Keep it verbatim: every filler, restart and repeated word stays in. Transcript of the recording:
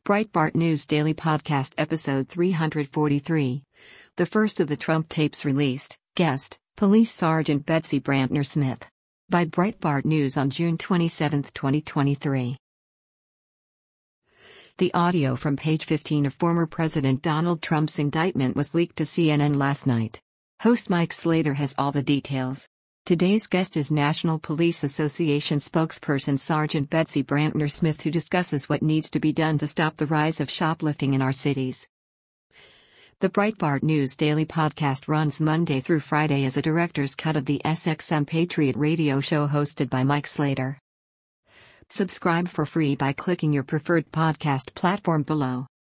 Breitbart News Daily Podcast Episode three forty-three. The first of the Trump tapes released. Guest, Police Sergeant Betsy Brantner Smith. By Breitbart News on June twenty-seventh, twenty twenty-three. The audio from page fifteen of former President Donald Trump's indictment was leaked to C N N last night. Host Mike Slater has all the details. Today's guest is National Police Association spokesperson Sergeant Betsy Brantner Smith, who discusses what needs to be done to stop the rise of shoplifting in our cities. The Breitbart News Daily Podcast runs Monday through Friday as a director's cut of the S X M Patriot radio show hosted by Mike Slater. Subscribe for free by clicking your preferred podcast platform below.